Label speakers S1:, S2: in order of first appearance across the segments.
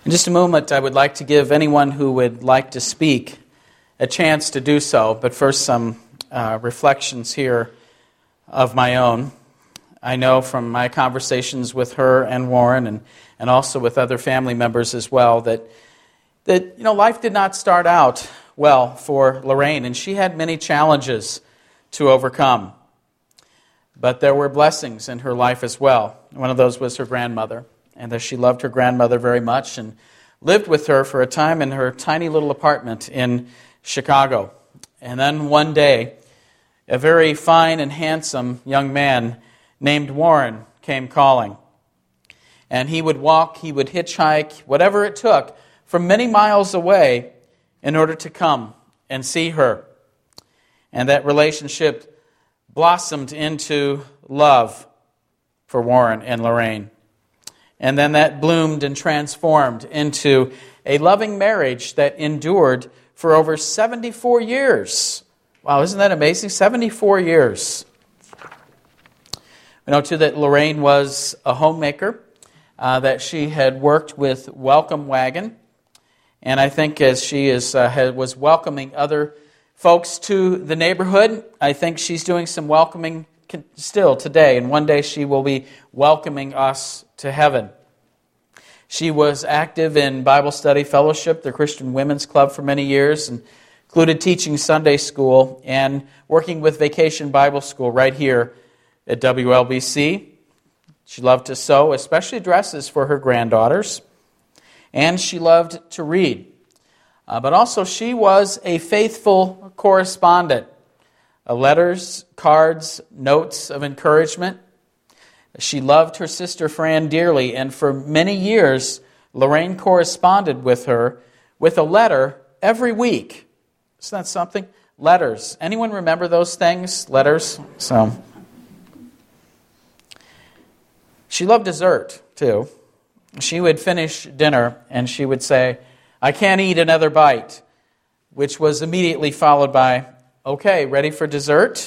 S1: In just a moment, I would like to give anyone who would like to speak a chance to do so, but first some reflections here of my own. I know from my conversations with her and Warren and also with other family members as well that life did not start out well for Lorraine, and she had many challenges to overcome. But there were blessings in her life as well. One of those was her grandmother, and that she loved her grandmother very much and lived with her for a time in her tiny little apartment in Chicago. And then one day, a very fine and handsome young man named Warren came calling. And he would walk, he would hitchhike, whatever it took, from many miles away in order to come and see her. And that relationship blossomed into love for Warren and Lorraine. And then that bloomed and transformed into a loving marriage that endured for over 74 years. Wow, isn't that amazing? 74 years. We know, too, that Lorraine was a homemaker, that she had worked with Welcome Wagon. And I think as she was welcoming other folks to the neighborhood, I think she's doing some welcoming still today. And one day she will be welcoming us to heaven. She was active in Bible Study Fellowship, the Christian Women's Club, for many years, and included teaching Sunday school and working with Vacation Bible School right here at WLBC. She loved to sew, especially dresses for her granddaughters, and she loved to read. But also she was a faithful correspondent. Letters, cards, notes of encouragement. She loved her sister Fran dearly, and for many years, Lorraine corresponded with her with a letter every week. Isn't that something? Letters. Anyone remember those things? Letters? So, she loved dessert, too. She would finish dinner, and she would say, "I can't eat another bite," which was immediately followed by, "Okay, ready for dessert?"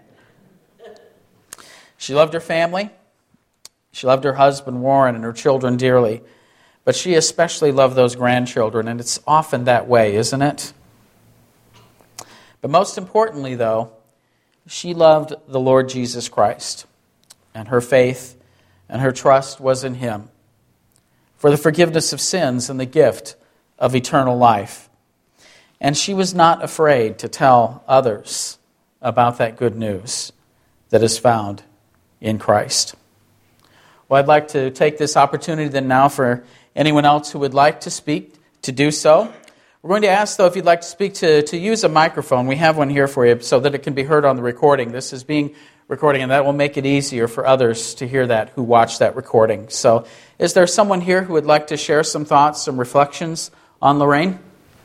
S1: She loved her family. She loved her husband, Warren, and her children dearly. But she especially loved those grandchildren, and it's often that way, isn't it? But most importantly, though, she loved the Lord Jesus Christ, and her faith and her trust was in Him for the forgiveness of sins and the gift of eternal life. And she was not afraid to tell others about that good news that is found in Christ. Well, I'd like to take this opportunity then now for anyone else who would like to speak to do so. We're going to ask, though, if you'd like to speak, to use a microphone. We have one here for you so that it can be heard on the recording. This is being recorded, and that will make it easier for others to hear that who watch that recording. So is there someone here who would like to share some thoughts, some reflections on Lorraine?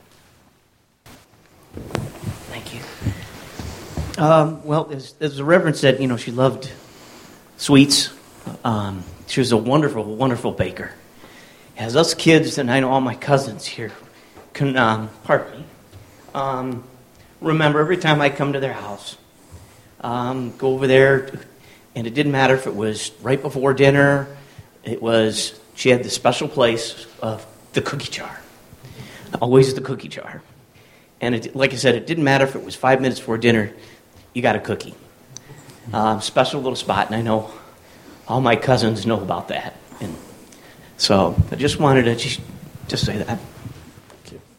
S2: Thank you. Well, as the Reverend said, she loved sweets. She was a wonderful, wonderful baker. As us kids, and I know all my cousins here can, remember every time I come to their house, go over there, and it didn't matter if it was right before dinner. She had the special place of the cookie jar. Always the cookie jar. And like I said, it didn't matter if it was 5 minutes before dinner, you got a cookie. Special little spot, and I know all my cousins know about that. And so I just wanted to just say that.
S1: Thank you.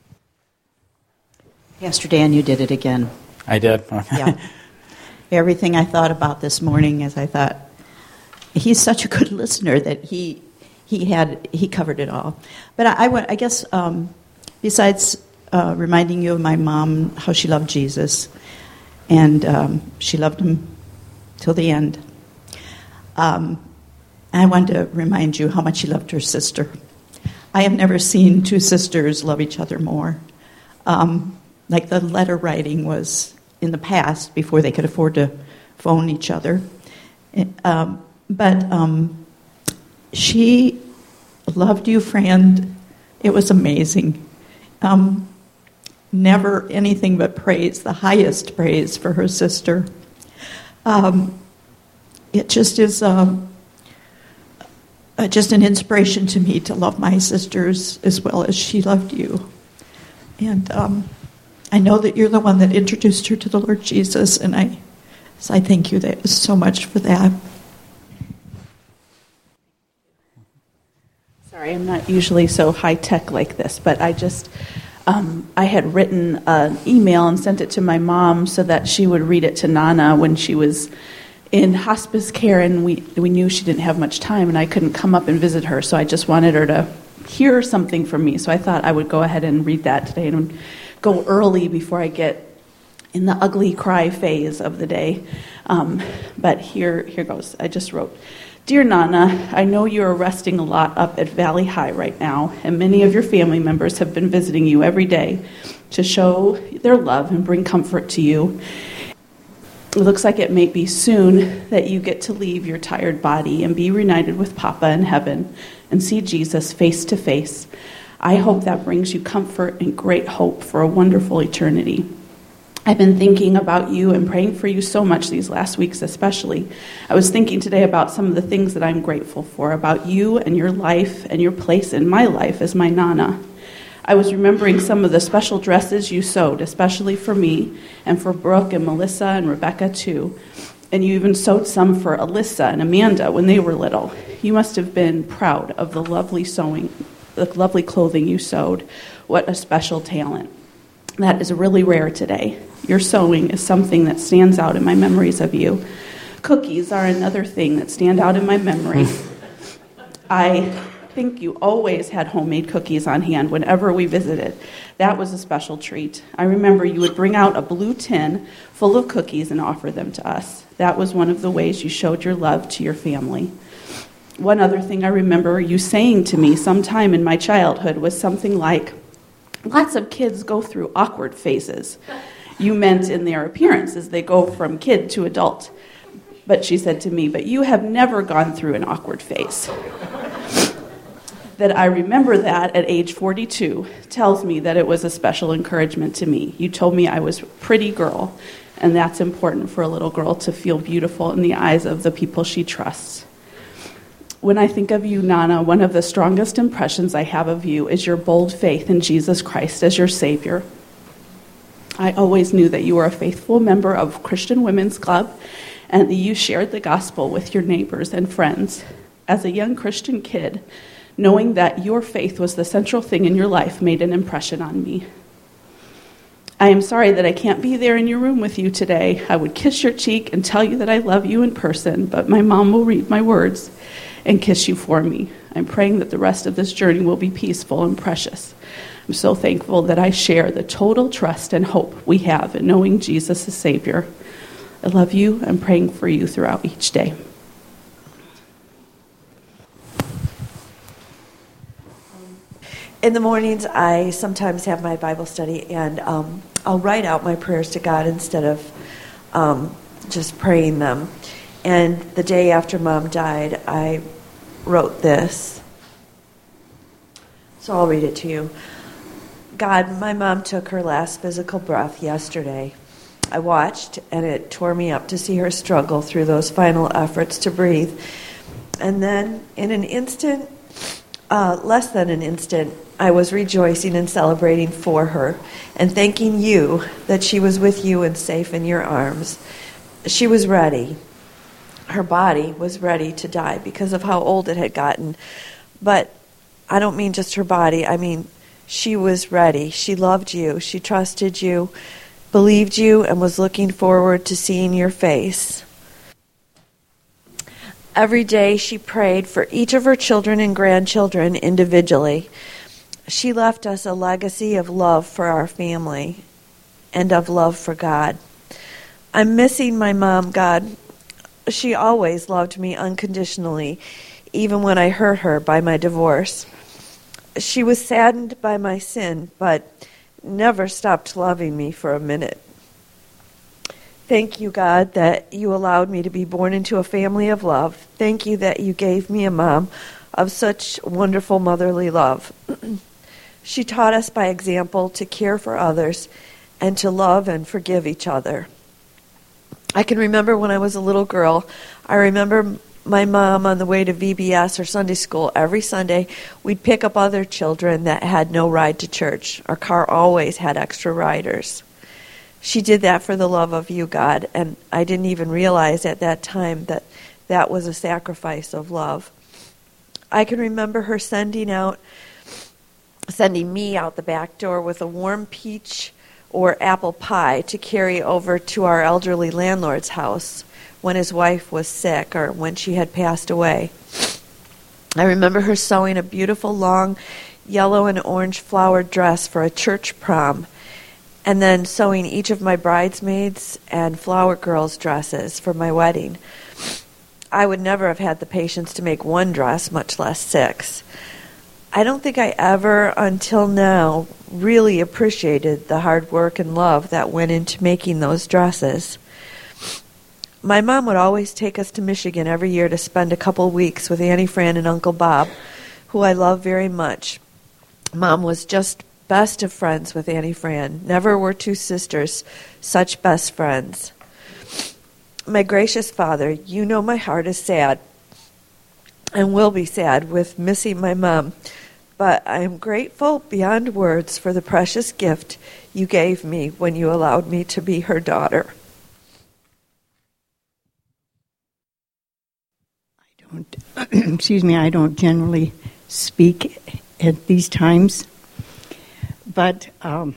S3: Pastor Dan, you did it again.
S1: I did.
S3: Yeah. Everything I thought about this morning is I thought, he's such a good listener that he covered it all. But I guess besides reminding you of my mom, how she loved Jesus, and she loved him till the end. I wanted to remind you how much she loved her sister. I have never seen two sisters love each other more. Like the letter writing was in the past, before they could afford to phone each other. But she loved you, friend. It was amazing. Never anything but praise, the highest praise for her sister. It just is just an inspiration to me to love my sisters as well as she loved you. And I know that you're the one that introduced her to the Lord Jesus, and I thank you so much for that.
S4: Sorry, I'm not usually so high-tech like this, but I had written an email and sent it to my mom so that she would read it to Nana when she was in hospice care, and we knew she didn't have much time, and I couldn't come up and visit her, so I just wanted her to hear something from me. So I thought I would go ahead and read that today and go early before I get in the ugly cry phase of the day. But here goes. I just wrote, "Dear Nana, I know you are resting a lot up at Valley High right now, and many of your family members have been visiting you every day to show their love and bring comfort to you. It looks like it may be soon that you get to leave your tired body and be reunited with Papa in heaven and see Jesus face to face. I hope that brings you comfort and great hope for a wonderful eternity. I've been thinking about you and praying for you so much these last weeks especially. I was thinking today about some of the things that I'm grateful for, about you and your life and your place in my life as my Nana. I was remembering some of the special dresses you sewed, especially for me and for Brooke and Melissa and Rebecca too. And you even sewed some for Alyssa and Amanda when they were little. You must have been proud of the lovely sewing, the lovely clothing you sewed. What a special talent. That is really rare today. Your sewing is something that stands out in my memories of you. Cookies are another thing that stand out in my memory. I think you always had homemade cookies on hand whenever we visited. That was a special treat. I remember you would bring out a blue tin full of cookies and offer them to us. That was one of the ways you showed your love to your family. One other thing I remember you saying to me sometime in my childhood was something like, lots of kids go through awkward phases. You meant in their appearance as they go from kid to adult. But she said to me, but you have never gone through an awkward phase. That I remember that at age 42 tells me that it was a special encouragement to me. You told me I was a pretty girl, and that's important for a little girl to feel beautiful in the eyes of the people she trusts. When I think of you, Nana, one of the strongest impressions I have of you is your bold faith in Jesus Christ as your Savior. I always knew that you were a faithful member of Christian Women's Club and that you shared the gospel with your neighbors and friends. As a young Christian kid, knowing that your faith was the central thing in your life made an impression on me. I am sorry that I can't be there in your room with you today. I would kiss your cheek and tell you that I love you in person, but my mom will read my words and kiss you for me. I'm praying that the rest of this journey will be peaceful and precious. I'm so thankful that I share the total trust and hope we have in knowing Jesus as Savior. I love you. I'm praying for you throughout each day.
S5: In the mornings, I sometimes have my Bible study, and I'll write out my prayers to God instead of just praying them. And the day after Mom died, I wrote this. So I'll read it to you. God, my mom took her last physical breath yesterday. I watched, and it tore me up to see her struggle through those final efforts to breathe. And then, in an instant, less than an instant, I was rejoicing and celebrating for her and thanking you that she was with you and safe in your arms. She was ready. Her body was ready to die because of how old it had gotten. But I don't mean just her body. I mean, she was ready. She loved you. She trusted you, believed you, and was looking forward to seeing your face. Every day she prayed for each of her children and grandchildren individually. She left us a legacy of love for our family and of love for God. I'm missing my mom, God. She always loved me unconditionally, even when I hurt her by my divorce. She was saddened by my sin, but never stopped loving me for a minute. Thank you, God, that you allowed me to be born into a family of love. Thank you that you gave me a mom of such wonderful motherly love. She taught us by example to care for others and to love and forgive each other. I can remember when I was a little girl, I remember my mom on the way to VBS or Sunday school every Sunday, we'd pick up other children that had no ride to church. Our car always had extra riders. She did that for the love of you, God, and I didn't even realize at that time that that was a sacrifice of love. I can remember her sending me out the back door with a warm peach or apple pie to carry over to our elderly landlord's house when his wife was sick or when she had passed away. I remember her sewing a beautiful long yellow and orange flowered dress for a church prom, and then sewing each of my bridesmaids and flower girls' dresses for my wedding. I would never have had the patience to make one dress, much less 6. I don't think I ever, until now, really appreciated the hard work and love that went into making those dresses. My mom would always take us to Michigan every year to spend a couple weeks with Annie Fran and Uncle Bob, who I love very much. Mom was just best of friends with Annie Fran. Never were two sisters such best friends. My gracious Father, you know my heart is sad and will be sad with missing my mom, but I am grateful beyond words for the precious gift you gave me when you allowed me to be her daughter.
S6: I don't generally speak at these times, but I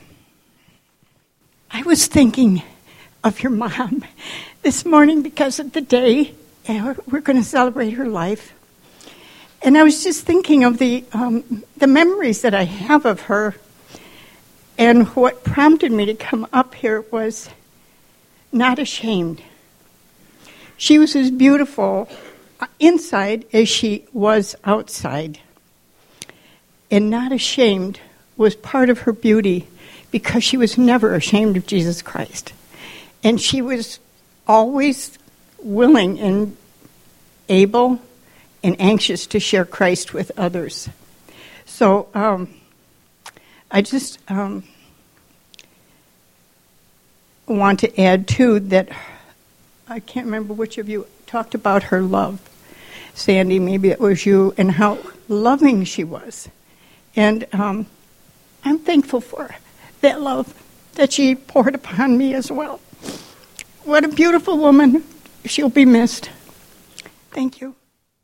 S6: was thinking of your mom this morning because of the day, and we're going to celebrate her life. And I was just thinking of the memories that I have of her, and what prompted me to come up here was not ashamed. She was as beautiful inside as she was outside. And not ashamed was part of her beauty because she was never ashamed of Jesus Christ. And she was always willing and able and anxious to share Christ with others. So I just want to add, too, that I can't remember which of you talked about her love. Sandy, maybe it was you, and how loving she was. And I'm thankful for that love that she poured upon me as well. What a beautiful woman. She'll be missed. Thank you.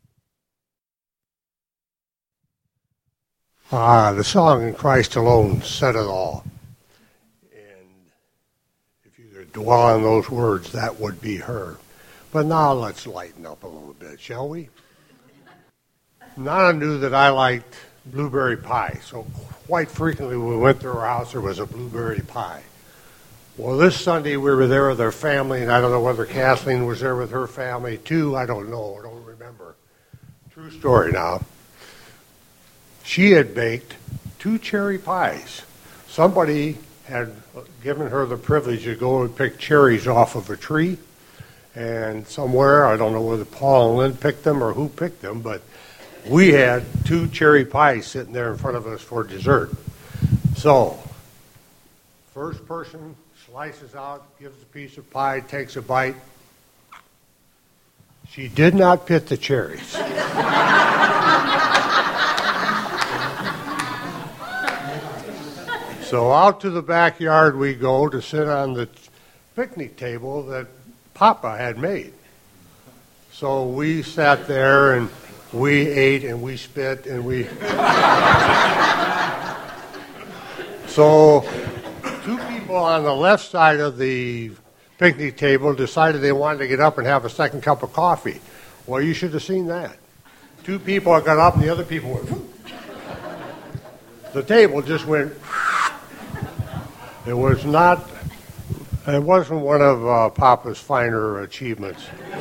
S7: The song "In Christ Alone" said it all. And if you could dwell on those words, that would be her. But now let's lighten up a little bit, shall we? Nana knew that I liked blueberry pie, so quite frequently when we went to her house, there was a blueberry pie. Well, this Sunday we were there with our family, and I don't know whether Kathleen was there with her family too. I don't know. I don't remember. True story now. She had baked 2 cherry pies. Somebody had given her the privilege to go and pick cherries off of a tree. And somewhere, I don't know whether Paul and Lynn picked them or who picked them, but we had 2 cherry pies sitting there in front of us for dessert. So, first person slices out, gives a piece of pie, takes a bite. She did not pit the cherries. So out to the backyard we go to sit on the picnic table that Papa had made. So we sat there and we ate and we spit and we... So 2 people on the left side of the picnic table decided they wanted to get up and have a second cup of coffee. Well, you should have seen that. 2 people got up and the other people went... The table just went... It wasn't one of Papa's finer achievements.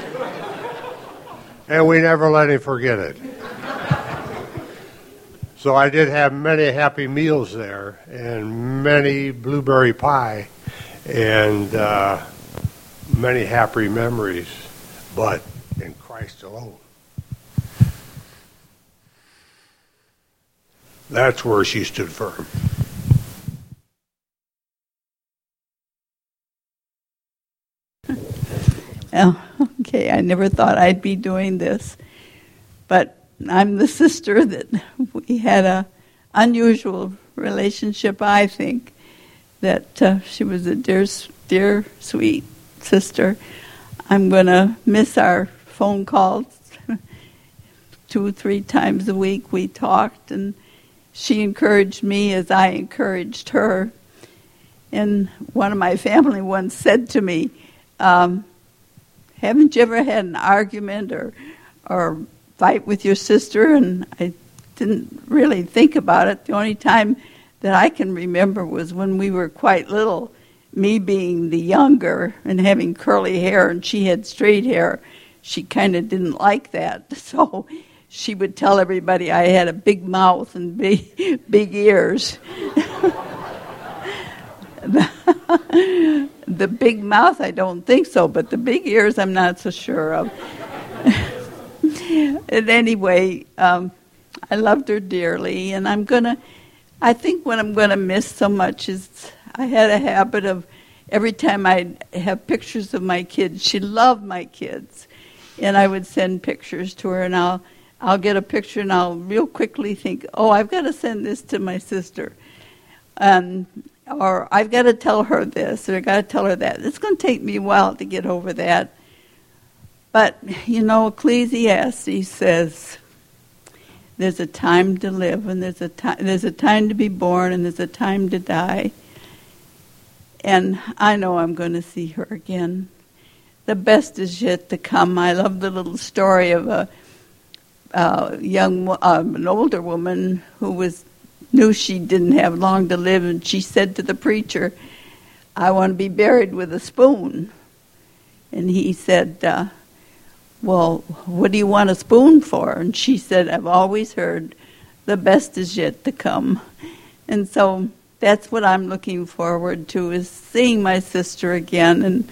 S7: And we never let him forget it. So I did have many happy meals there and many blueberry pie and many happy memories, but in Christ alone. That's where she stood firm.
S6: Oh,
S8: Okay, I never thought I'd be doing this, but I'm the sister that we had a unusual relationship, I think, that she was a dear, sweet sister. I'm going to miss our phone calls. 2-3 times a week we talked, and she encouraged me as I encouraged her. And one of my family once said to me, haven't you ever had an argument or fight with your sister? And I didn't really think about it. The only time that I can remember was when we were quite little, me being the younger and having curly hair and she had straight hair. She kind of didn't like that. So she would tell everybody I had a big mouth and big ears. The big mouth, I don't think so, but the big ears, I'm not so sure of. And anyway, I loved her dearly, and I think what I'm going to miss so much is I had a habit of every time I'd have pictures of my kids, she loved my kids, and I would send pictures to her, and I'll get a picture, and I'll real quickly think, oh, I've got to send this to my sister. Or I've got to tell her this, or I've got to tell her that. It's going to take me a while to get over that. But, Ecclesiastes says there's a time to live, and there's a time to be born, and there's a time to die. And I know I'm going to see her again. The best is yet to come. I love the little story of an older woman who knew she didn't have long to live, and she said to the preacher, I want to be buried with a spoon. And he said, well, what do you want a spoon for? And she said, I've always heard the best is yet to come. And so that's what I'm looking forward to, is seeing my sister again. And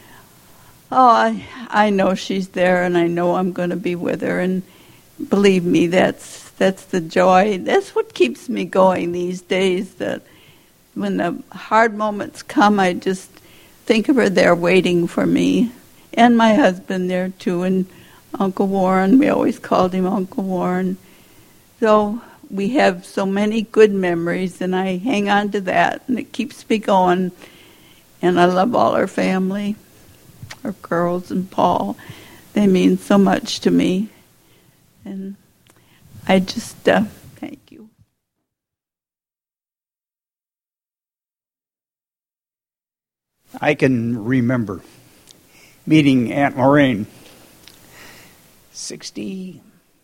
S8: I know she's there, and I know I'm going to be with her. And believe me, that's the joy. That's what keeps me going these days, that when the hard moments come, I just think of her there waiting for me. And my husband there too, and Uncle Warren. We always called him Uncle Warren. So we have so many good memories, and I hang on to that, and it keeps me going. And I love all our family, our girls and Paul. They mean so much to me. And I just thank you.
S9: I can remember meeting Aunt Lorraine 63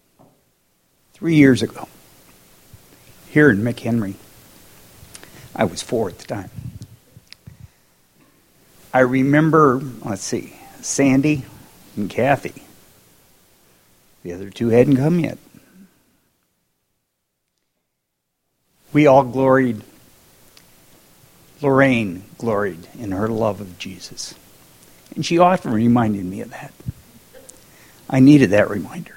S9: years ago here in McHenry. I was 4 at the time. I remember, Sandy and Kathy. The other two hadn't come yet. We all gloried, Lorraine gloried in her love of Jesus. And she often reminded me of that. I needed that reminder.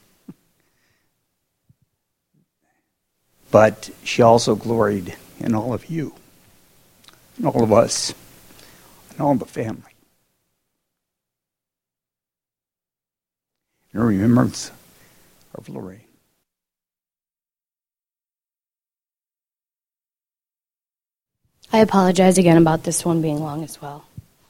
S9: But she also gloried in all of you, and all of us, and all the family. In remembrance of Lorraine.
S10: I apologize again about this one being long as well.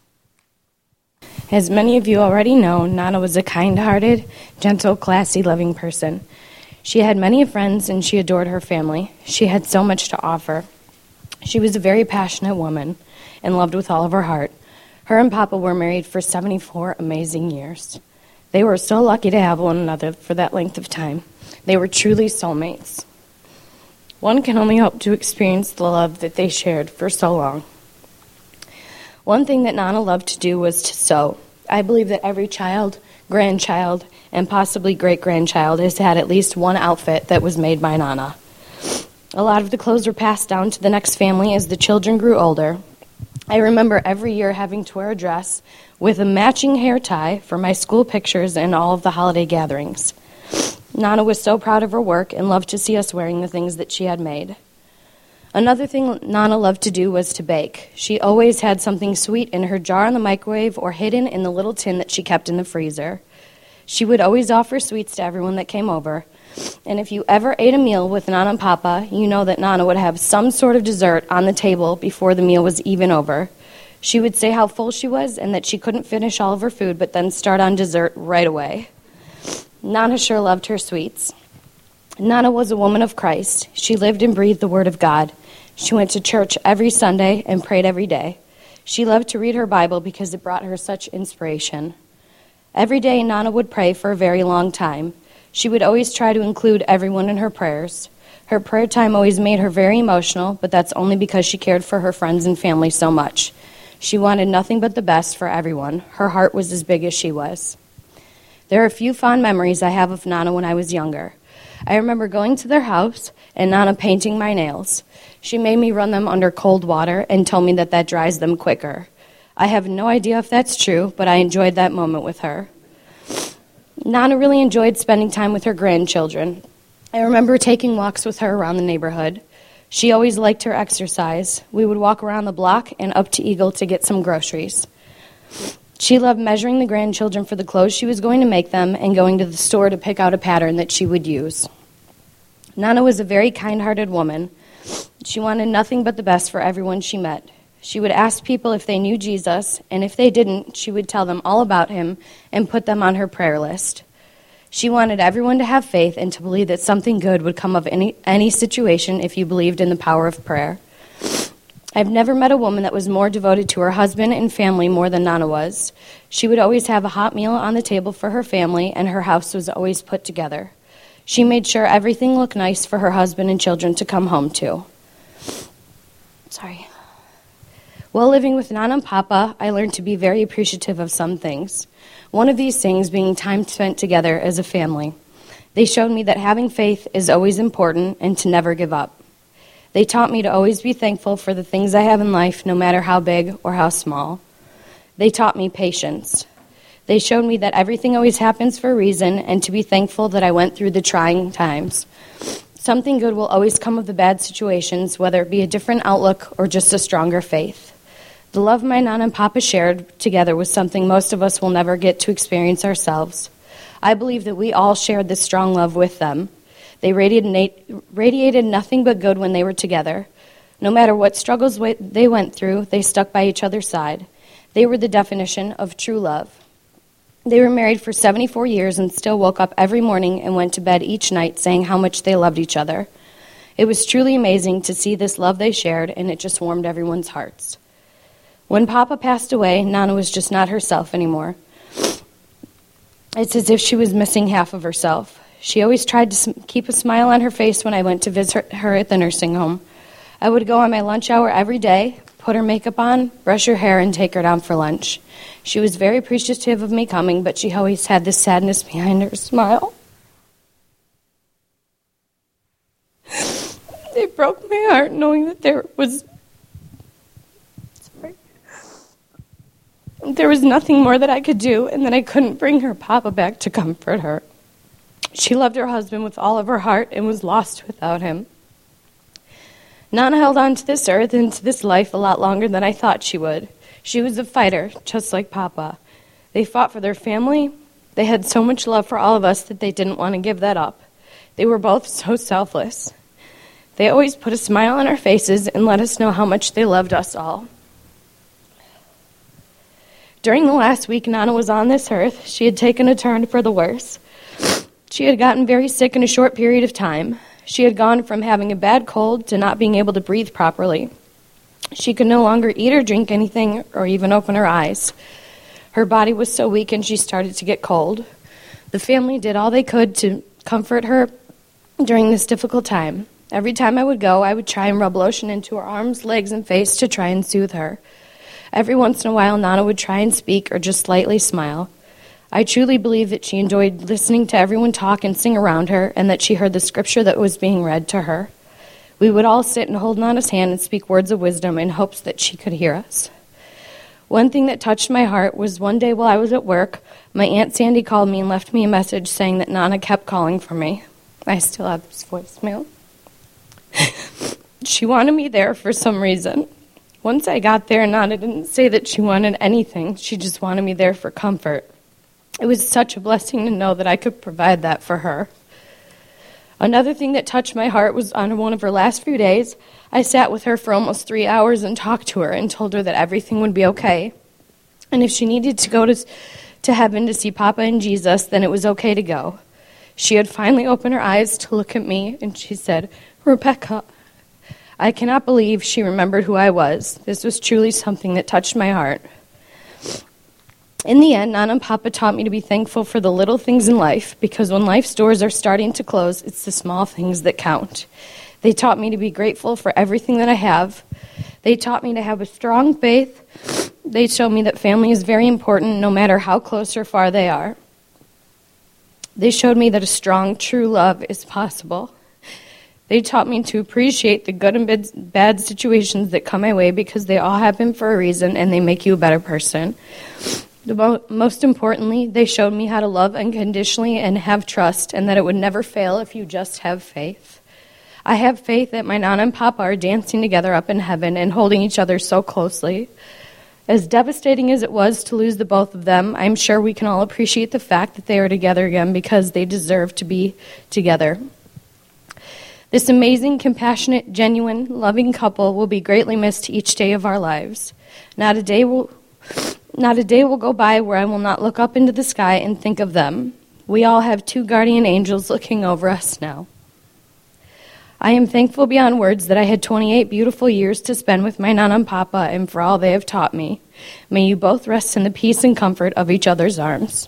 S10: As many of you already know, Nana was a kind-hearted, gentle, classy, loving person. She had many friends, and she adored her family. She had so much to offer. She was a very passionate woman and loved with all of her heart. Her and Papa were married for 74 amazing years. They were so lucky to have one another for that length of time. They were truly soulmates. One can only hope to experience the love that they shared for so long. One thing that Nana loved to do was to sew. I believe that every child, grandchild, and possibly great-grandchild has had at least one outfit that was made by Nana. A lot of the clothes were passed down to the next family as the children grew older. I remember every year having to wear a dress with a matching hair tie for my school pictures and all of the holiday gatherings. Nana was so proud of her work and loved to see us wearing the things that she had made. Another thing Nana loved to do was to bake. She always had something sweet in her jar in the microwave or hidden in the little tin that she kept in the freezer. She would always offer sweets to everyone that came over. And if you ever ate a meal with Nana and Papa, you know that Nana would have some sort of dessert on the table before the meal was even over. She would say how full she was and that she couldn't finish all of her food, but then start on dessert right away. Nana sure loved her sweets. Nana was a woman of Christ. She lived and breathed the Word of God. She went to church every Sunday and prayed every day. She loved to read her Bible because it brought her such inspiration. Every day, Nana would pray for a very long time. She would always try to include everyone in her prayers. Her prayer time always made her very emotional, but that's only because she cared for her friends and family so much. She wanted nothing but the best for everyone. Her heart was as big as she was. There are a few fond memories I have of Nana when I was younger. I remember going to their house and Nana painting my nails. She made me run them under cold water and told me that that dries them quicker. I have no idea if that's true, but I enjoyed that moment with her. Nana really enjoyed spending time with her grandchildren. I remember taking walks with her around the neighborhood. She always liked her exercise. We would walk around the block and up to Eagle to get some groceries. She loved measuring the grandchildren for the clothes she was going to make them and going to the store to pick out a pattern that she would use. Nana was a very kind-hearted woman. She wanted nothing but the best for everyone she met. She would ask people if they knew Jesus, and if they didn't, she would tell them all about him and put them on her prayer list. She wanted everyone to have faith and to believe that something good would come of any situation if you believed in the power of prayer. I've never met a woman that was more devoted to her husband and family more than Nana was. She would always have a hot meal on the table for her family, and her house was always put together. She made sure everything looked nice for her husband and children to come home to. While living with Nana and Papa, I learned to be very appreciative of some things. One of these things being time spent together as a family. They showed me that having faith is always important and to never give up. They taught me to always be thankful for the things I have in life, no matter how big or how small. They taught me patience. They showed me that everything always happens for a reason and to be thankful that I went through the trying times. Something good will always come of the bad situations, whether it be a different outlook or just a stronger faith. The love my Nana and Papa shared together was something most of us will never get to experience ourselves. I believe that we all shared this strong love with them. They radiated nothing but good when they were together. No matter what struggles they went through, they stuck by each other's side. They were the definition of true love. They were married for 74 years and still woke up every morning and went to bed each night saying how much they loved each other. It was truly amazing to see this love they shared, and it just warmed everyone's hearts. When Papa passed away, Nana was just not herself anymore. It's as if she was missing half of herself. She always tried to keep a smile on her face when I went to visit her at the nursing home. I would go on my lunch hour every day, put her makeup on, brush her hair, and take her down for lunch. She was very appreciative of me coming, but she always had this sadness behind her smile. It broke my heart knowing that there was nothing more that I could do, and that I couldn't bring her Papa back to comfort her. She loved her husband with all of her heart and was lost without him. Nana held on to this earth and to this life a lot longer than I thought she would. She was a fighter, just like Papa. They fought for their family. They had so much love for all of us that they didn't want to give that up. They were both so selfless. They always put a smile on our faces and let us know how much they loved us all. During the last week Nana was on this earth, she had taken a turn for the worse. She had gotten very sick in a short period of time. She had gone from having a bad cold to not being able to breathe properly. She could no longer eat or drink anything or even open her eyes. Her body was so weak and she started to get cold. The family did all they could to comfort her during this difficult time. Every time I would go, I would try and rub lotion into her arms, legs, and face to try and soothe her. Every once in a while, Nana would try and speak or just slightly smile. I truly believe that she enjoyed listening to everyone talk and sing around her, and that she heard the scripture that was being read to her. We would all sit and hold Nana's hand and speak words of wisdom in hopes that she could hear us. One thing that touched my heart was one day while I was at work, my Aunt Sandy called me and left me a message saying that Nana kept calling for me. I still have this voicemail. She wanted me there for some reason. Once I got there, Nana didn't say that she wanted anything. She just wanted me there for comfort. It was such a blessing to know that I could provide that for her. Another thing that touched my heart was on one of her last few days, I sat with her for almost 3 hours and talked to her and told her that everything would be okay. And if she needed to go to heaven to see Papa and Jesus, then it was okay to go. She had finally opened her eyes to look at me, and she said, "Rebecca." I cannot believe she remembered who I was. This was truly something that touched my heart. In the end, Nana and Papa taught me to be thankful for the little things in life, because when life's doors are starting to close, it's the small things that count. They taught me to be grateful for everything that I have. They taught me to have a strong faith. They showed me that family is very important, no matter how close or far they are. They showed me that a strong, true love is possible. They taught me to appreciate the good and bad situations that come my way, because they all happen for a reason and they make you a better person. Most importantly, they showed me how to love unconditionally and have trust, and that it would never fail if you just have faith. I have faith that my Nana and Papa are dancing together up in heaven and holding each other so closely. As devastating as it was to lose the both of them, I'm sure we can all appreciate the fact that they are together again, because they deserve to be together. This amazing, compassionate, genuine, loving couple will be greatly missed each day of our lives. Not a day will go by where I will not look up into the sky and think of them. We all have 2 guardian angels looking over us now. I am thankful beyond words that I had 28 beautiful years to spend with my Nana and Papa, and for all they have taught me. May you both rest in the peace and comfort of each other's arms.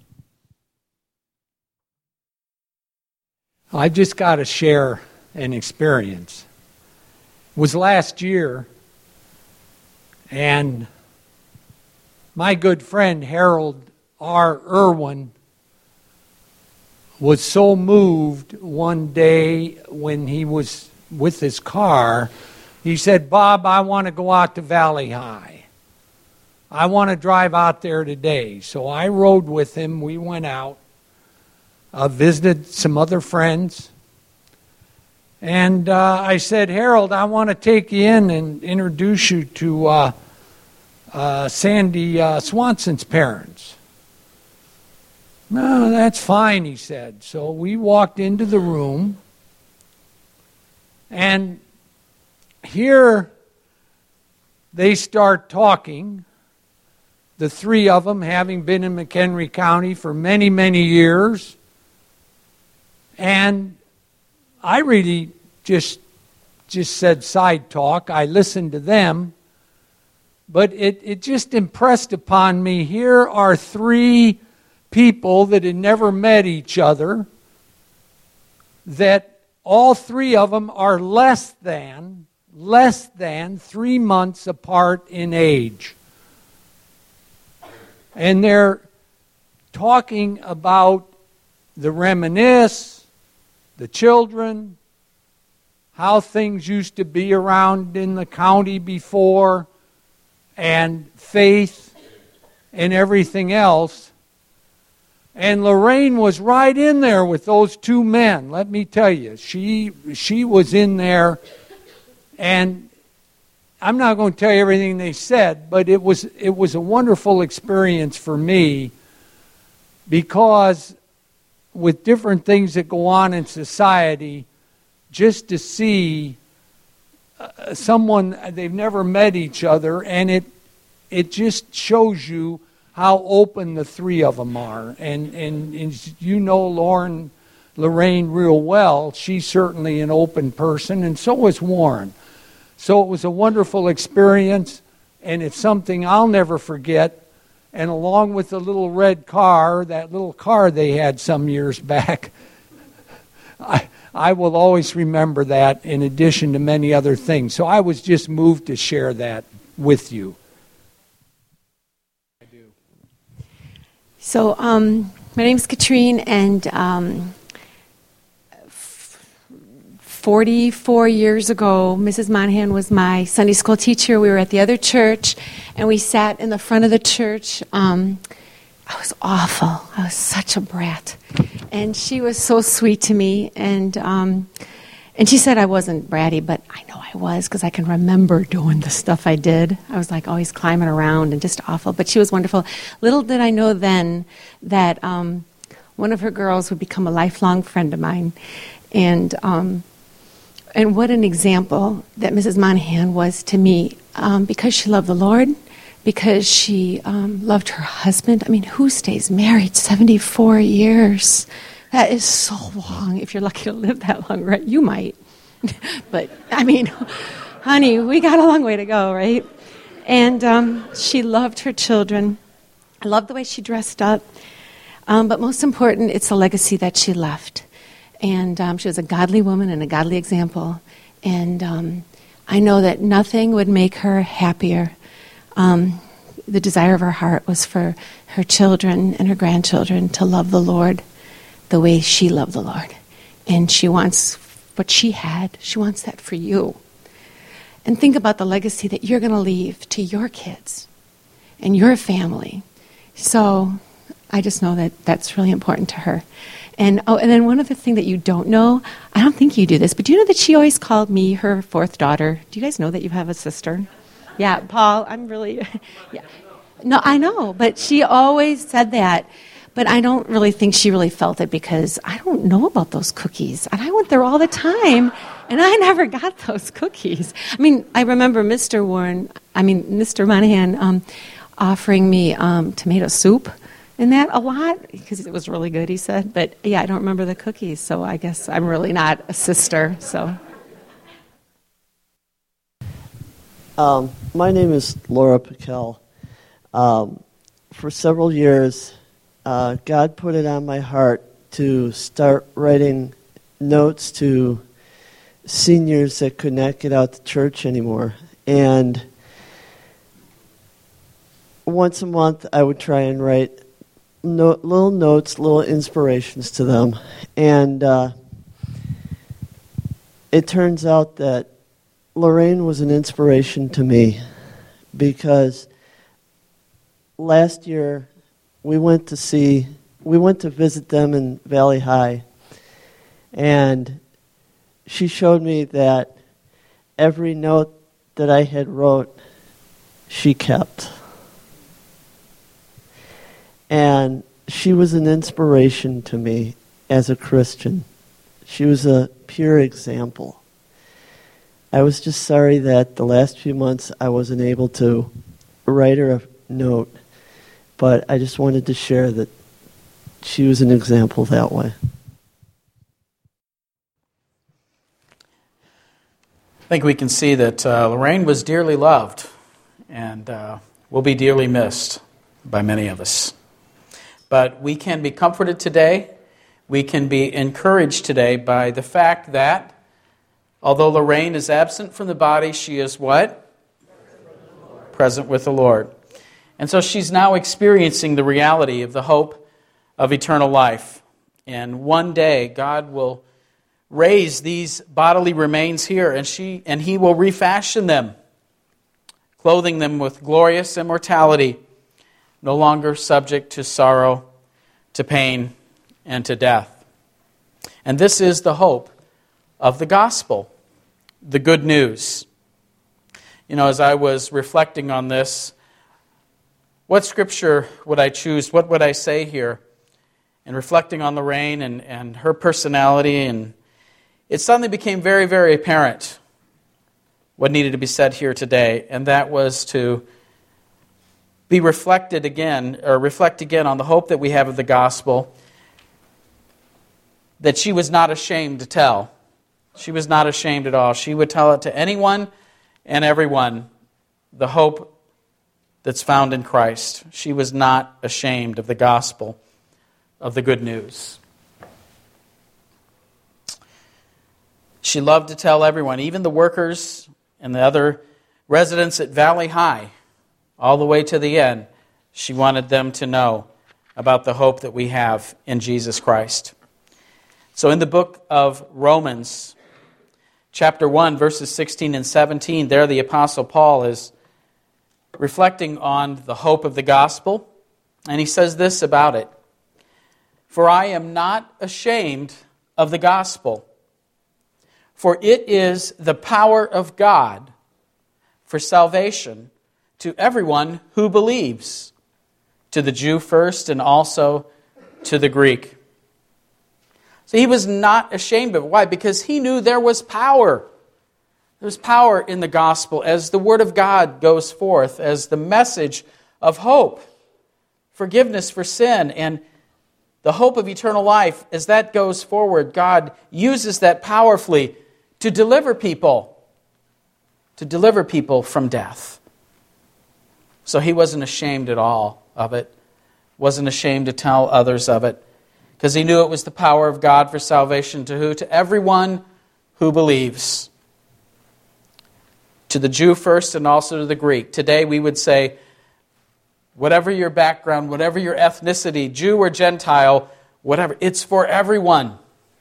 S11: I've just got to share an experience. It was last year, and my good friend Harold R. Irwin was so moved one day when he was with his car. He said, "Bob, I want to go out to Valley High. I want to drive out there today." So I rode with him. We went out, visited some other friends. And I said, "Harold, I want to take you in and introduce you to Sandy Swanson's parents." "No, that's fine," he said. So we walked into the room, and here they start talking, the 3 of them having been in McHenry County for many, many years. And I really just said side talk. I listened to them, but it just impressed upon me, here are 3 people that had never met each other, that all 3 of them are less than 3 months apart in age. And they're talking about the reminisce, the children, how things used to be around in the county before, and faith and everything else. And Lorraine was right in there with those 2 men. Let me tell you, she was in there, and I'm not going to tell you everything they said, but it was a wonderful experience for me, because with different things that go on in society, just to see someone, they've never met each other, and it just shows you how open the 3 of them are. And you know Lorraine real well. She's certainly an open person, and so is Warren. So it was a wonderful experience, and it's something I'll never forget. And along with the little red car, that little car they had some years back, I will always remember that, in addition to many other things. So I was just moved to share that with you.
S12: So my name's Katrine, and 44 years ago, Mrs. Monahan was my Sunday school teacher. We were at the other church, and we sat in the front of the church. I was awful. I was such a brat. And she was so sweet to me. And And she said I wasn't bratty, but I know I was because I can remember doing the stuff I did. I was like always climbing around and just awful. But she was wonderful. Little did I know then that one of her girls would become a lifelong friend of mine. And what an example that Mrs. Monahan was to me, because she loved the Lord, because she loved her husband. I mean, who stays married 74 years? That is so long. If you're lucky to live that long, right? You might. But, I mean, honey, we got a long way to go, right? And she loved her children. I loved the way she dressed up. But most important, it's the legacy that she left. And she was a godly woman and a godly example. And I know that nothing would make her happier. The desire of her heart was for her children and her grandchildren to love the Lord the way she loved the Lord. And she wants what she had. She wants that for you. And think about the legacy that you're going to leave to your kids and your family. So I just know that that's really important to her. And then one other thing that you don't know, I don't think you do this, but do you know that she always called me her fourth daughter? Do you guys know that you have a sister? Yeah, Paul, I'm really, yeah. No, I know, but she always said that. But I don't really think she really felt it because I don't know about those cookies. And I went there all the time, and I never got those cookies. I mean, I remember Mr. Monahan offering me tomato soup and that a lot because it was really good, he said. But, yeah, I don't remember the cookies, so I guess I'm really not a sister. So.
S13: My name is Laura Piquel. For several years, God put it on my heart to start writing notes to seniors that could not get out to church anymore. And once a month, I would try and write little notes, little inspirations to them. And it turns out that Lorraine was an inspiration to me because last year we went to visit them in Valley High, and she showed me that every note that I had wrote, she kept. And she was an inspiration to me as a Christian. She was a pure example. I was just sorry that the last few months I wasn't able to write her a note, but I just wanted to share that she was an example that way.
S1: I think we can see that Lorraine was dearly loved and will be dearly missed by many of us. But we can be comforted today. We can be encouraged today by the fact that although Lorraine is absent from the body, she is what? Present with the Lord. And so she's now experiencing the reality of the hope of eternal life. And one day God will raise these bodily remains here, and He will refashion them, clothing them with glorious immortality, no longer subject to sorrow, to pain, and to death. And this is the hope of the gospel, the good news. You know, as I was reflecting on this, what scripture would I choose? What would I say here? And reflecting on Lorraine and her personality, and it suddenly became very, very apparent what needed to be said here today, and that was to be reflect again on the hope that we have of the gospel, that she was not ashamed to tell. She was not ashamed at all. She would tell it to anyone and everyone, the hope that's found in Christ. She was not ashamed of the gospel, of the good news. She loved to tell everyone, even the workers and the other residents at Valley High, all the way to the end. She wanted them to know about the hope that we have in Jesus Christ. So in the book of Romans, chapter 1, verses 16 and 17, there the Apostle Paul is reflecting on the hope of the gospel, and he says this about it: "For I am not ashamed of the gospel, For it is the power of God for salvation to everyone who believes, to the Jew first and also to the Greek. So he was not ashamed of it. Why? Because he knew there was power. There's power in the gospel as the Word of God goes forth, as the message of hope, forgiveness for sin, and the hope of eternal life. As that goes forward, God uses that powerfully to deliver people from death. So he wasn't ashamed at all of it, wasn't ashamed to tell others of it, because he knew it was the power of God for salvation to who? To everyone who believes. To the Jew first and also to the Greek. Today we would say, whatever your background, whatever your ethnicity, Jew or Gentile, whatever, it's for everyone.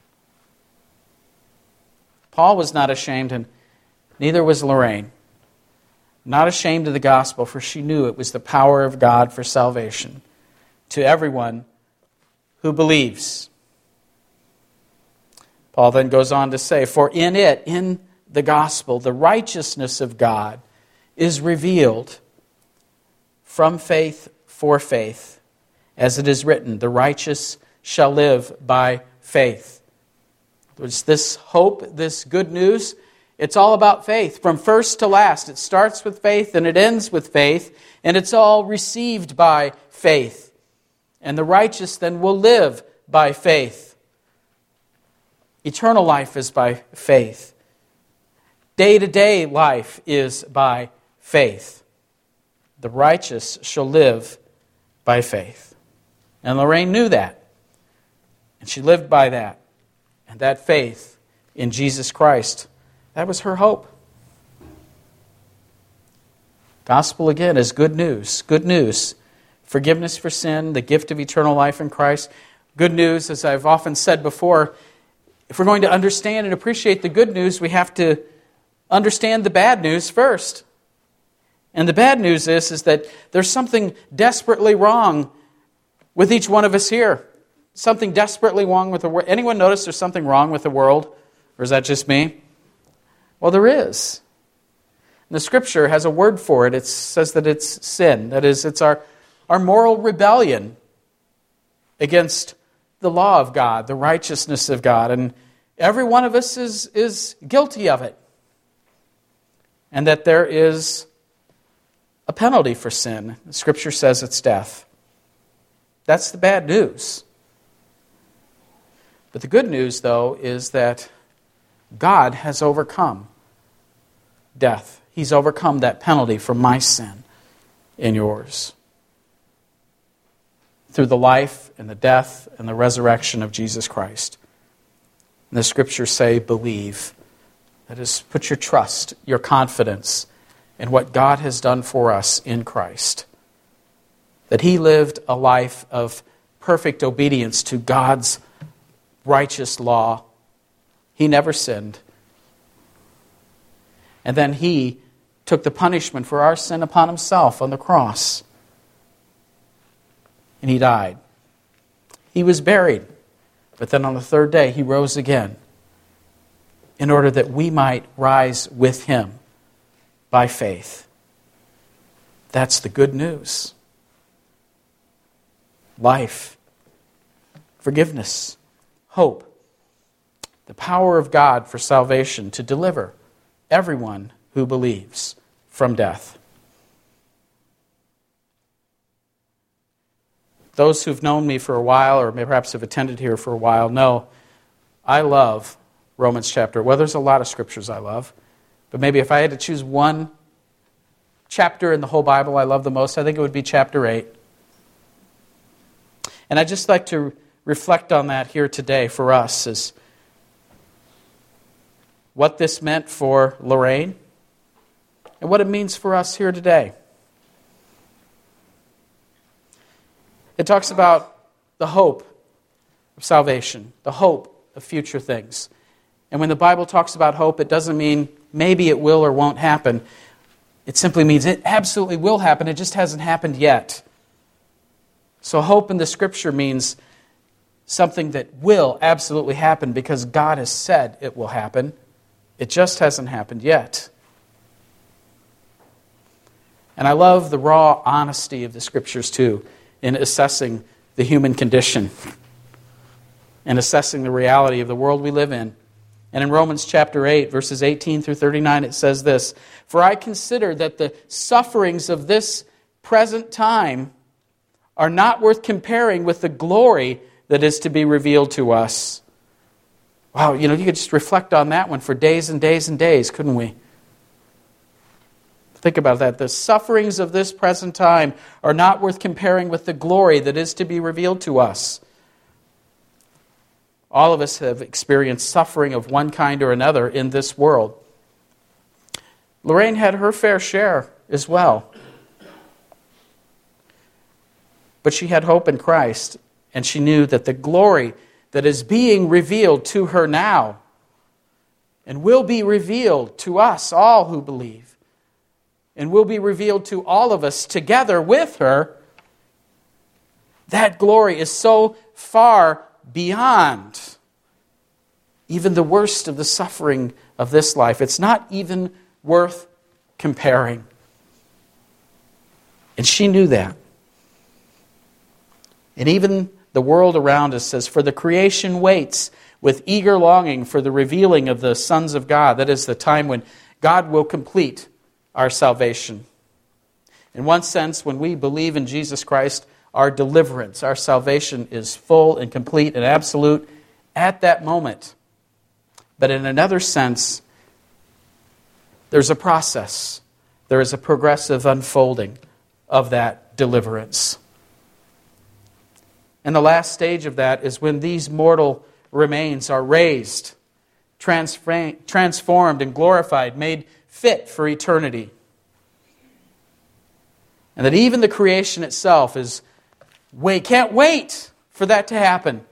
S1: Paul was not ashamed, and neither was Lorraine. Not ashamed of the gospel, for she knew it was the power of God for salvation to everyone who believes. Paul then goes on to say, for in it, in the gospel, the righteousness of God is revealed from faith for faith, as it is written, the righteous shall live by faith. There's this hope, this good news. It's all about faith from first to last. It starts with faith and it ends with faith, and it's all received by faith. And the righteous then will live by faith. Eternal life is by faith. Day-to-day life is by faith. The righteous shall live by faith. And Lorraine knew that. And she lived by that. And that faith in Jesus Christ, that was her hope. Gospel, again, is good news. Good news. Forgiveness for sin, the gift of eternal life in Christ. Good news, as I've often said before, if we're going to understand and appreciate the good news, we have to understand the bad news first. And the bad news is that there's something desperately wrong with each one of us here. Something desperately wrong with the world. Anyone notice there's something wrong with the world? Or is that just me? Well, there is. And the Scripture has a word for it. It says that it's sin. That is, it's our moral rebellion against the law of God, the righteousness of God. And every one of us is guilty of it. And that there is a penalty for sin. The Scripture says it's death. That's the bad news. But the good news, though, is that God has overcome death. He's overcome that penalty for my sin and yours. Through the life and the death and the resurrection of Jesus Christ. And the Scriptures say, believe. That is, put your trust, your confidence in what God has done for us in Christ. That He lived a life of perfect obedience to God's righteous law. He never sinned. And then He took the punishment for our sin upon Himself on the cross. And He died. He was buried. But then on the third day, He rose again in order that we might rise with Him by faith. That's the good news. Life, forgiveness, hope, the power of God for salvation to deliver everyone who believes from death. Those who've known me for a while, or perhaps have attended here for a while, know I love Romans chapter. Well, there's a lot of scriptures I love, but maybe if I had to choose one chapter in the whole Bible I love the most, I think it would be chapter 8. And I'd just like to reflect on that here today for us, as what this meant for Lorraine and what it means for us here today. It talks about the hope of salvation, the hope of future things. And when the Bible talks about hope, it doesn't mean maybe it will or won't happen. It simply means it absolutely will happen. It just hasn't happened yet. So hope in the Scripture means something that will absolutely happen because God has said it will happen. It just hasn't happened yet. And I love the raw honesty of the Scriptures, too, in assessing the human condition and assessing the reality of the world we live in. And in Romans chapter 8, verses 18 through 39, it says this, "For I consider that the sufferings of this present time are not worth comparing with the glory that is to be revealed to us." Wow, you could just reflect on that one for days and days and days, couldn't we? Think about that. The sufferings of this present time are not worth comparing with the glory that is to be revealed to us. All of us have experienced suffering of one kind or another in this world. Lorraine had her fair share as well. But she had hope in Christ, and she knew that the glory that is being revealed to her now and will be revealed to us all who believe and will be revealed to all of us together with her, that glory is so far beyond even the worst of the suffering of this life. It's not even worth comparing. And she knew that. And even the world around us says, "For the creation waits with eager longing for the revealing of the sons of God." That is the time when God will complete our salvation. In one sense, when we believe in Jesus Christ, our deliverance, our salvation is full and complete and absolute at that moment. But in another sense, there's a process. There is a progressive unfolding of that deliverance. And the last stage of that is when these mortal remains are raised, transformed and glorified, made fit for eternity. And that even the creation itself can't wait for that to happen.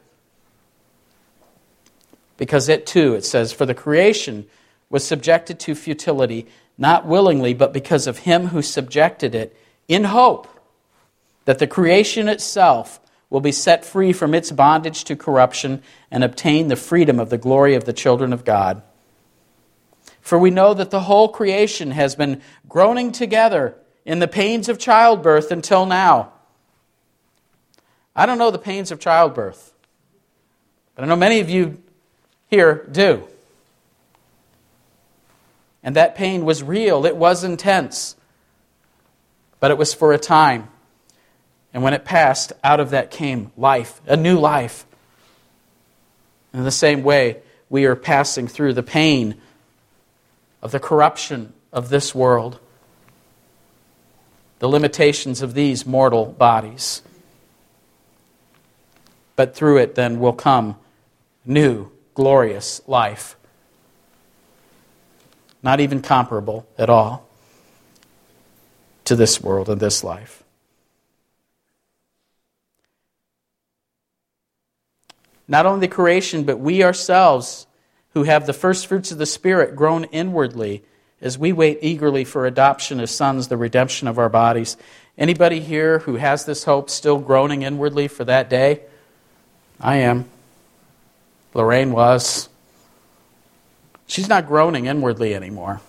S1: Because it too, it says, "For the creation was subjected to futility, not willingly, but because of him who subjected it, in hope that the creation itself will be set free from its bondage to corruption and obtain the freedom of the glory of the children of God. For we know that the whole creation has been groaning together in the pains of childbirth until now." I don't know the pains of childbirth, but I know many of you here do. And that pain was real, it was intense, but it was for a time. And when it passed, out of that came life, a new life. In the same way, we are passing through the pain of the corruption of this world, the limitations of these mortal bodies. But through it then will come new, glorious life. Not even comparable at all to this world and this life. Not only the creation, but we ourselves who have the first fruits of the Spirit groan inwardly as we wait eagerly for adoption as sons, the redemption of our bodies. Anybody here who has this hope still groaning inwardly for that day? I am. Lorraine was. She's not groaning inwardly anymore.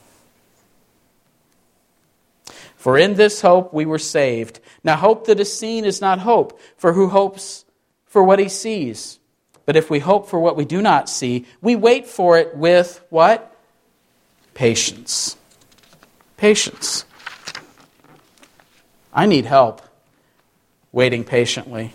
S1: For in this hope we were saved. Now hope that is seen is not hope, for who hopes for what he sees? But if we hope for what we do not see, we wait for it with what? Patience. Patience. I need help waiting patiently.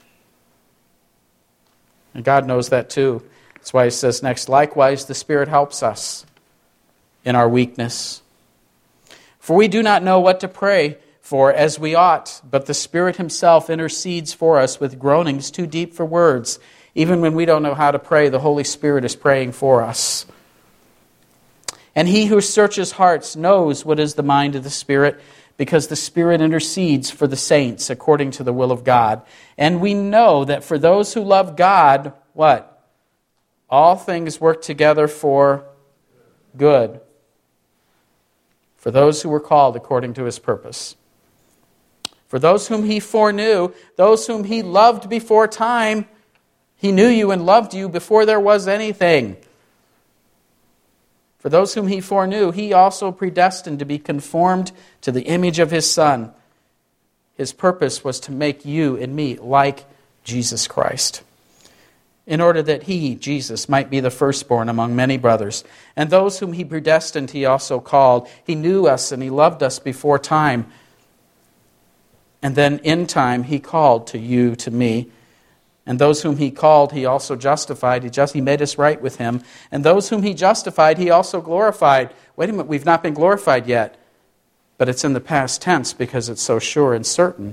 S1: And God knows that too. That's why he says next, "Likewise the Spirit helps us in our weakness. For we do not know what to pray for as we ought, but the Spirit himself intercedes for us with groanings too deep for words." Even when we don't know how to pray, the Holy Spirit is praying for us. "And he who searches hearts knows what is the mind of the Spirit, because the Spirit intercedes for the saints according to the will of God. And we know that for those who love God," what? "All things work together for good. For those who were called according to his purpose. For those whom he foreknew, those whom he loved before time, he knew you and loved you before there was anything." For those whom he foreknew, he also predestined to be conformed to the image of his Son. His purpose was to make you and me like Jesus Christ, in order that he, Jesus, might be the firstborn among many brothers. And those whom he predestined, he also called. He knew us and he loved us before time. And then in time, he called to you, to me. And those whom he called, he also justified. He made us right with him. And those whom he justified, he also glorified. Wait a minute, we've not been glorified yet. But it's in the past tense because it's so sure and certain.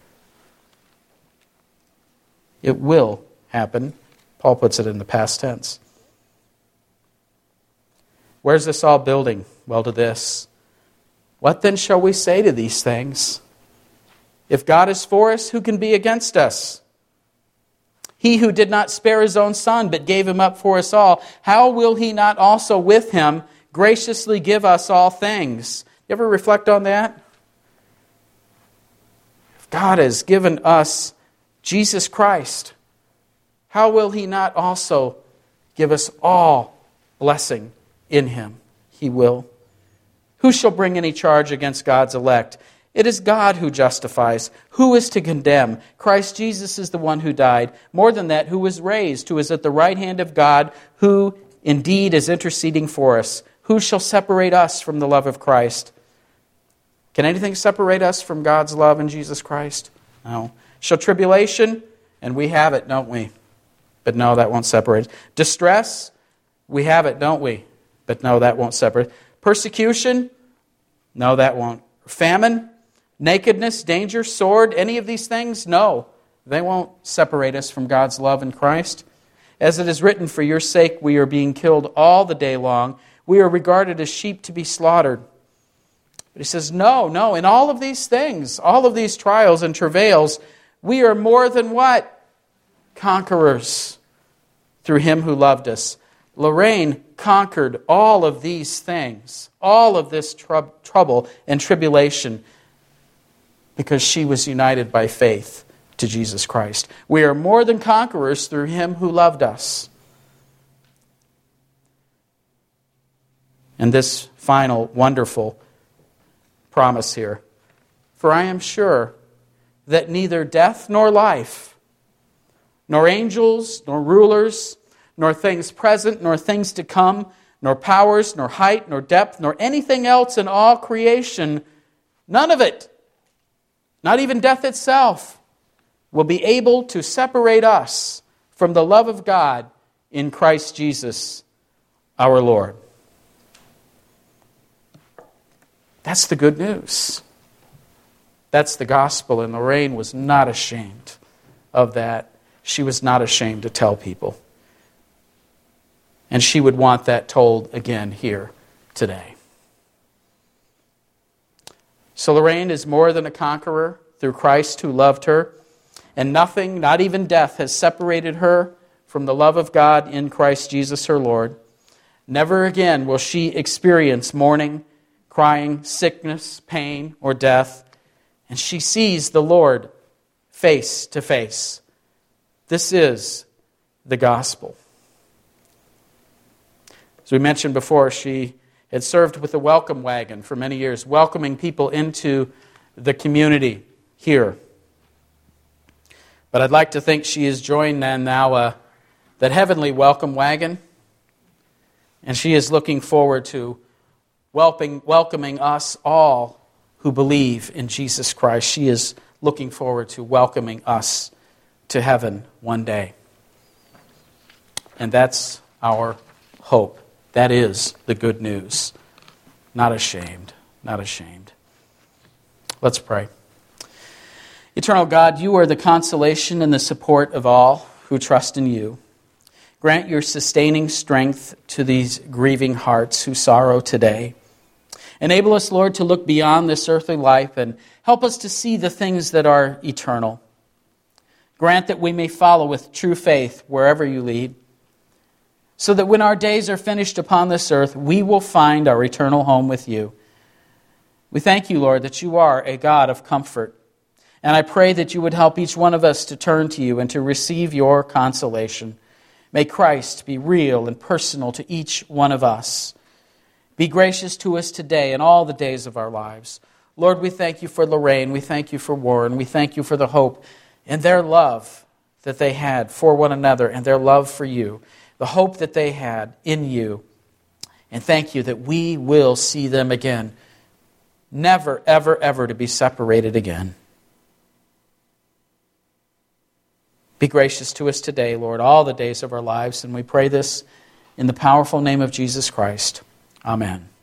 S1: It will happen. Paul puts it in the past tense. Where's this all building? Well, to this. What then shall we say to these things? If God is for us, who can be against us? He who did not spare his own Son, but gave him up for us all, how will he not also with him graciously give us all things? You ever reflect on that? If God has given us Jesus Christ, how will he not also give us all blessing in him? He will. Who shall bring any charge against God's elect? It is God who justifies. Who is to condemn? Christ Jesus is the one who died. More than that, who was raised, who is at the right hand of God, who indeed is interceding for us. Who shall separate us from the love of Christ? Can anything separate us from God's love in Jesus Christ? No. Shall tribulation? And we have it, don't we? But no, that won't separate us. Distress? We have it, don't we? But no, that won't separate us. Persecution? No, that won't. Famine? Nakedness, danger, sword, any of these things? No, they won't separate us from God's love in Christ. As it is written, for your sake we are being killed all the day long. We are regarded as sheep to be slaughtered. But he says, no, in all of these things, all of these trials and travails, we are more than what? Conquerors through him who loved us. Lorraine conquered all of these things, all of this trouble and tribulation, because she was united by faith to Jesus Christ. We are more than conquerors through him who loved us. And this final wonderful promise here. For I am sure that neither death nor life, nor angels, nor rulers, nor things present, nor things to come, nor powers, nor height, nor depth, nor anything else in all creation, none of it, not even death itself, will be able to separate us from the love of God in Christ Jesus our Lord. That's the good news. That's the gospel, and Lorraine was not ashamed of that. She was not ashamed to tell people. And she would want that told again here today. So Lorraine is more than a conqueror through Christ who loved her. And nothing, not even death, has separated her from the love of God in Christ Jesus her Lord. Never again will she experience mourning, crying, sickness, pain, or death. And she sees the Lord face to face. This is the gospel. As we mentioned before, she had served with the welcome wagon for many years, welcoming people into the community here. But I'd like to think she has joined now that heavenly welcome wagon, and she is looking forward to welcoming us all who believe in Jesus Christ. She is looking forward to welcoming us to heaven one day. And that's our hope. That is the good news. Not ashamed. Not ashamed. Let's pray. Eternal God, you are the consolation and the support of all who trust in you. Grant your sustaining strength to these grieving hearts who sorrow today. Enable us, Lord, to look beyond this earthly life and help us to see the things that are eternal. Grant that we may follow with true faith wherever you lead, so that when our days are finished upon this earth, we will find our eternal home with you. We thank you, Lord, that you are a God of comfort. And I pray that you would help each one of us to turn to you and to receive your consolation. May Christ be real and personal to each one of us. Be gracious to us today and all the days of our lives. Lord, we thank you for Lorraine. We thank you for Warren. We thank you for the hope and their love that they had for one another and their love for you, the hope that they had in you. And thank you that we will see them again, never, ever, ever to be separated again. Be gracious to us today, Lord, all the days of our lives, and we pray this in the powerful name of Jesus Christ. Amen.